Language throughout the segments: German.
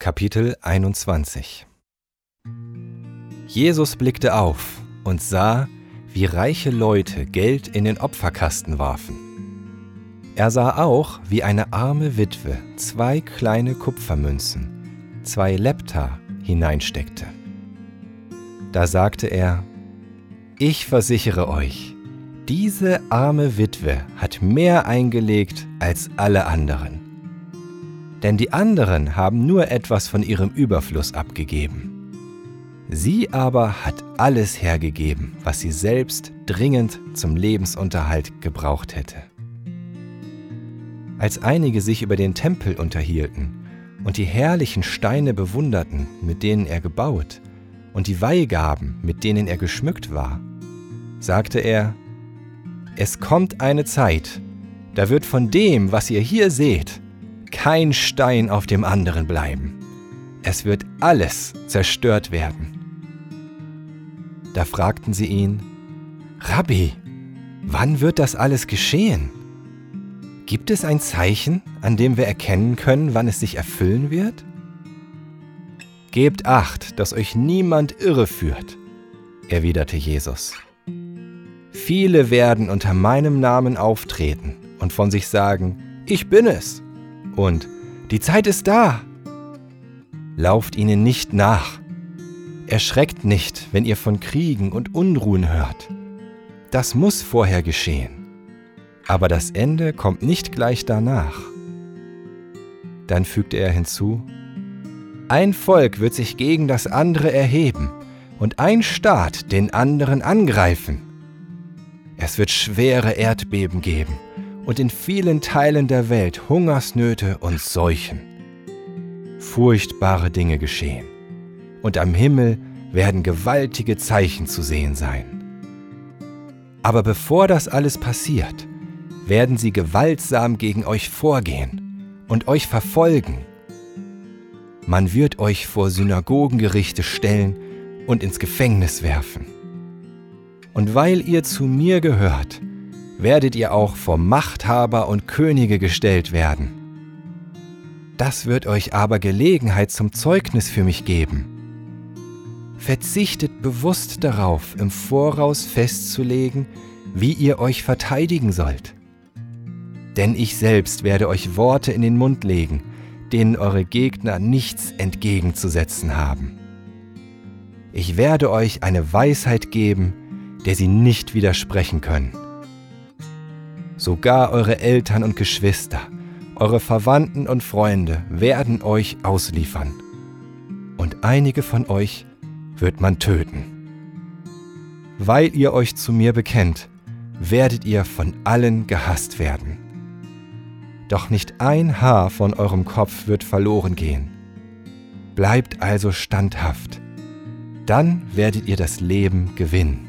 Kapitel 21. Jesus blickte auf und sah, wie reiche Leute Geld in den Opferkasten warfen. Er sah auch, wie eine arme Witwe 2 kleine Kupfermünzen, 2 Lepta, hineinsteckte. Da sagte er: Ich versichere euch, diese arme Witwe hat mehr eingelegt als alle anderen. Denn die anderen haben nur etwas von ihrem Überfluss abgegeben. Sie aber hat alles hergegeben, was sie selbst dringend zum Lebensunterhalt gebraucht hätte. Als einige sich über den Tempel unterhielten und die herrlichen Steine bewunderten, mit denen er gebaut, und die Weihgaben, mit denen er geschmückt war, sagte er: Es kommt eine Zeit, da wird von dem, was ihr hier seht, kein Stein auf dem anderen bleiben. Es wird alles zerstört werden. Da fragten sie ihn: Rabbi, wann wird das alles geschehen? Gibt es ein Zeichen, an dem wir erkennen können, wann es sich erfüllen wird? Gebt Acht, dass euch niemand irreführt, erwiderte Jesus. Viele werden unter meinem Namen auftreten und von sich sagen: Ich bin es und die Zeit ist da. Lauft ihnen nicht nach. Erschreckt nicht, wenn ihr von Kriegen und Unruhen hört. Das muss vorher geschehen. Aber das Ende kommt nicht gleich danach. Dann fügte er hinzu: Ein Volk wird sich gegen das andere erheben und ein Staat den anderen angreifen. Es wird schwere Erdbeben geben und in vielen Teilen der Welt Hungersnöte und Seuchen. Furchtbare Dinge geschehen und am Himmel werden gewaltige Zeichen zu sehen sein. Aber bevor das alles passiert, werden sie gewaltsam gegen euch vorgehen und euch verfolgen. Man wird euch vor Synagogengerichte stellen und ins Gefängnis werfen. Und weil ihr zu mir gehört, werdet ihr auch vor Machthaber und Könige gestellt werden. Das wird euch aber Gelegenheit zum Zeugnis für mich geben. Verzichtet bewusst darauf, im Voraus festzulegen, wie ihr euch verteidigen sollt. Denn ich selbst werde euch Worte in den Mund legen, denen eure Gegner nichts entgegenzusetzen haben. Ich werde euch eine Weisheit geben, der sie nicht widersprechen können. Sogar eure Eltern und Geschwister, eure Verwandten und Freunde werden euch ausliefern. Und einige von euch wird man töten. Weil ihr euch zu mir bekennt, werdet ihr von allen gehasst werden. Doch nicht ein Haar von eurem Kopf wird verloren gehen. Bleibt also standhaft, dann werdet ihr das Leben gewinnen.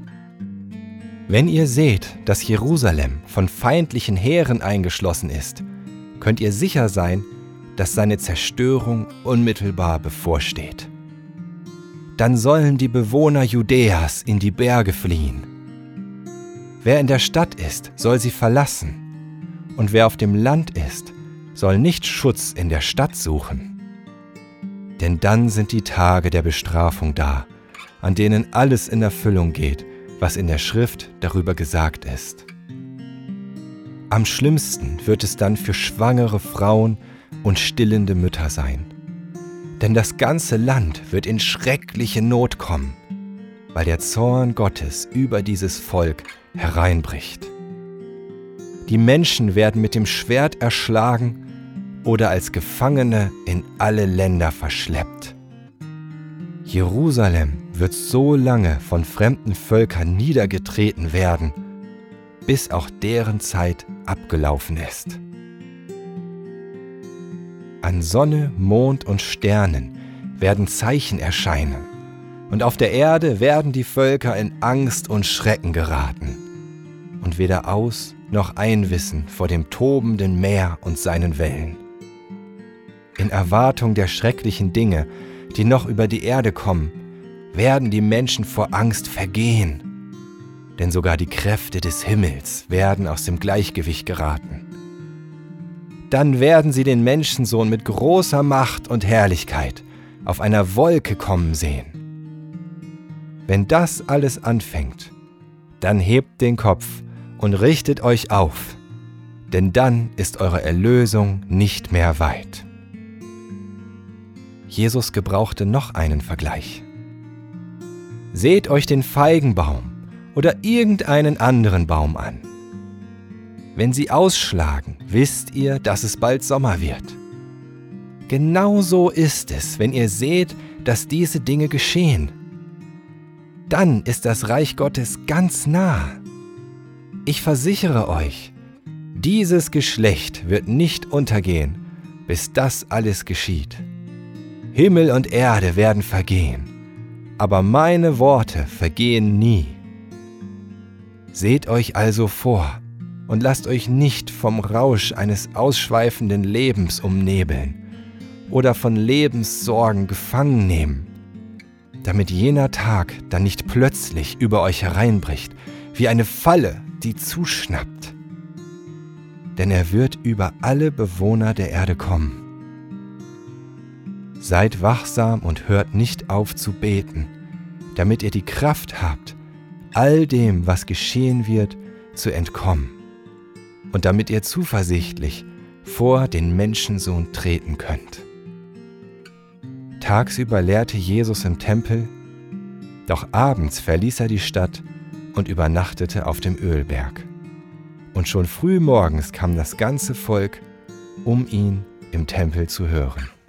Wenn ihr seht, dass Jerusalem von feindlichen Heeren eingeschlossen ist, könnt ihr sicher sein, dass seine Zerstörung unmittelbar bevorsteht. Dann sollen die Bewohner Judäas in die Berge fliehen. Wer in der Stadt ist, soll sie verlassen, und wer auf dem Land ist, soll nicht Schutz in der Stadt suchen. Denn dann sind die Tage der Bestrafung da, an denen alles in Erfüllung geht, was in der Schrift darüber gesagt ist. Am schlimmsten wird es dann für schwangere Frauen und stillende Mütter sein. Denn das ganze Land wird in schreckliche Not kommen, weil der Zorn Gottes über dieses Volk hereinbricht. Die Menschen werden mit dem Schwert erschlagen oder als Gefangene in alle Länder verschleppt. Jerusalem wird so lange von fremden Völkern niedergetreten werden, bis auch deren Zeit abgelaufen ist. An Sonne, Mond und Sternen werden Zeichen erscheinen, und auf der Erde werden die Völker in Angst und Schrecken geraten und weder aus noch einwissen vor dem tobenden Meer und seinen Wellen. In Erwartung der schrecklichen Dinge, die noch über die Erde kommen, werden die Menschen vor Angst vergehen, denn sogar die Kräfte des Himmels werden aus dem Gleichgewicht geraten. Dann werden sie den Menschensohn mit großer Macht und Herrlichkeit auf einer Wolke kommen sehen. Wenn das alles anfängt, dann hebt den Kopf und richtet euch auf, denn dann ist eure Erlösung nicht mehr weit. Jesus gebrauchte noch einen Vergleich. Seht euch den Feigenbaum oder irgendeinen anderen Baum an. Wenn sie ausschlagen, wisst ihr, dass es bald Sommer wird. Genauso ist es, wenn ihr seht, dass diese Dinge geschehen. Dann ist das Reich Gottes ganz nah. Ich versichere euch, dieses Geschlecht wird nicht untergehen, bis das alles geschieht. Himmel und Erde werden vergehen, aber meine Worte vergehen nie. Seht euch also vor und lasst euch nicht vom Rausch eines ausschweifenden Lebens umnebeln oder von Lebenssorgen gefangen nehmen, damit jener Tag dann nicht plötzlich über euch hereinbricht, wie eine Falle, die zuschnappt. Denn er wird über alle Bewohner der Erde kommen. Seid wachsam und hört nicht auf zu beten, damit ihr die Kraft habt, all dem, was geschehen wird, zu entkommen und damit ihr zuversichtlich vor den Menschensohn treten könnt. Tagsüber lehrte Jesus im Tempel, doch abends verließ er die Stadt und übernachtete auf dem Ölberg. Und schon früh morgens kam das ganze Volk, um ihn im Tempel zu hören.